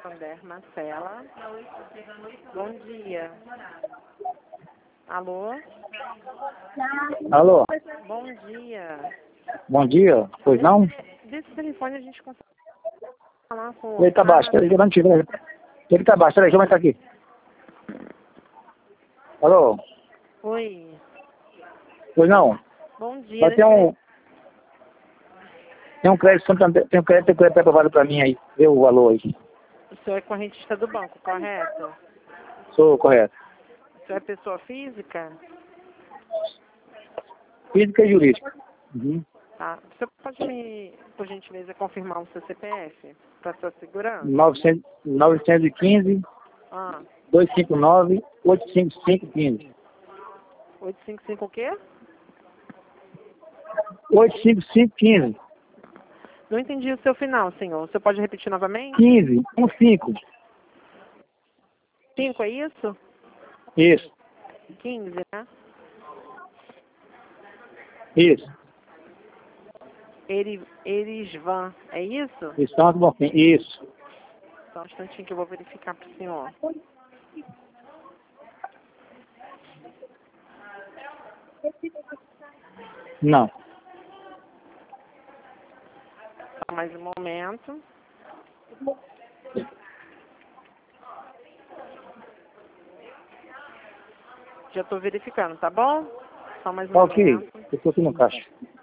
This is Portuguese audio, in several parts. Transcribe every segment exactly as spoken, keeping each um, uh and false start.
Sander Marcela. Bom dia. Alô? Alô? Bom dia. Bom dia. Pois não? Desse telefone a gente consegue falar com... Ele tá baixo. Peraí, eu não tive. Ele tá baixo. Peraí, deixa eu entrar aqui. Alô? Oi. Pois não? Bom dia. Vai ter um... Tem um crédito, tem um crédito, tem um crédito aprovado pra mim aí. Vê o valor aí. O senhor é correntista do banco, correto? Sou correto. O senhor é pessoa física? Física e jurídica. Uhum. Tá. O senhor pode me, por gentileza, confirmar o seu C P F para sua segurança? novecentos, novecentos e quinze, Ah. duzentos e cinquenta e nove, oitocentos e cinquenta e cinco, quinze. oitocentos e cinquenta e cinco o quê? oitocentos e cinquenta e cinco, quinze. Não entendi o seu final, senhor. Você pode repetir novamente? quinze, um cinco. cinco, é isso? Isso, quinze, né? isso. Eri, Erisvan, é isso? Isso, tá muito bom. Isso. Só um instantinho que eu vou verificar para o senhor. Não. Só mais um momento. Já estou verificando, tá bom? Só mais um Tá ok. momento. Eu tô aqui no caixa.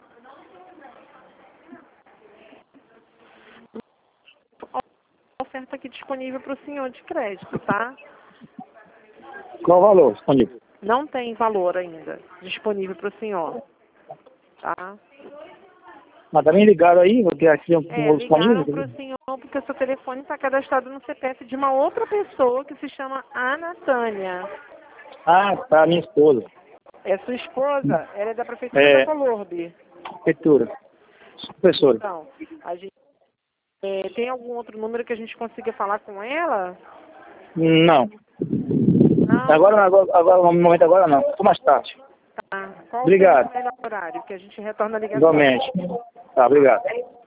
Oferta aqui disponível para o senhor de crédito, tá? Qual o valor disponível? Não tem valor ainda disponível para o senhor, tá? Mas tá bem ligado aí, porque aqui é um É, valor ligaram disponível. para o senhor porque o seu telefone está cadastrado no C P F de uma outra pessoa que se chama Ana Tânia. Ah, tá, minha esposa. É sua esposa? Ela é da prefeitura É. da Colorbe. Prefeitura. Professora. Então, a gente, é, tem algum outro número que a gente consiga falar com ela? Não. Não? Agora, não, agora, agora, no momento agora não. Tô mais tarde. Tá. Qual Obrigado. o seu melhor horário que a gente retorna a ligação? Igualmente. Tá, obrigado.